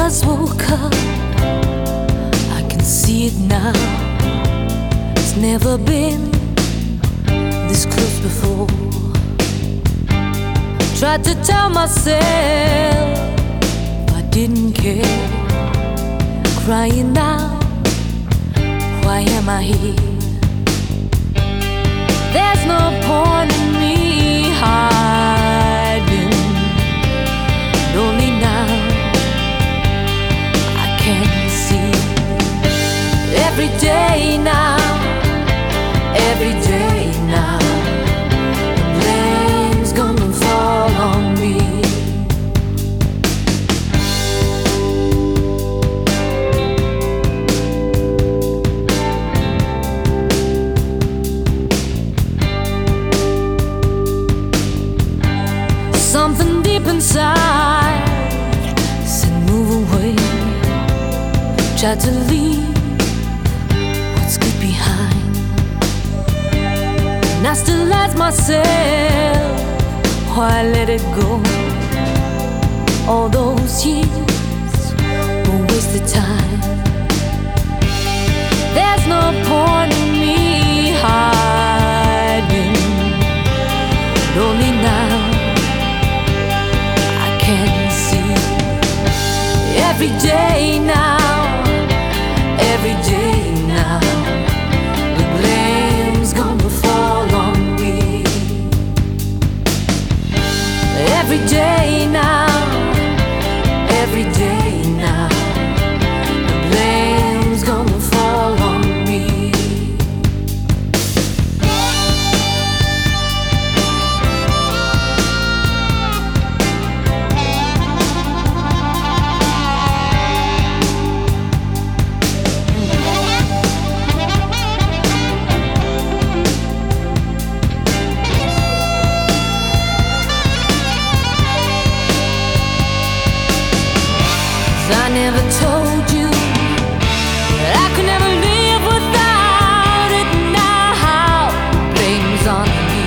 just woke up, I can see it now. It's never been this close before. Tried to tell myself I didn't care, crying out, why am I here? There's no point in me hiding, and only now I can see. Every day now, every day now, the blame's gonna fall on me. Something deep inside said move away. Tried to leave what's good behind, and I still ask myself why I let it go. All those years were wasted time. There's no point in me hiding, but only now can see. Every day now, every day now, the blame's gonna fall on me. Every day now, every day now, the blame's gonna fall on me. I never told you that I could never live without it. Now blame's on me,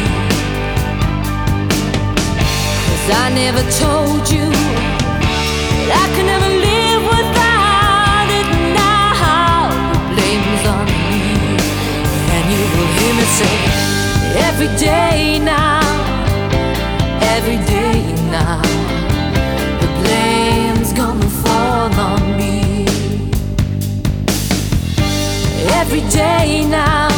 'cause I never told you that I could never live without it. Now blame's on me, and you will hear me say every day now, every day now, the blame's gonna fall on me. Every day now,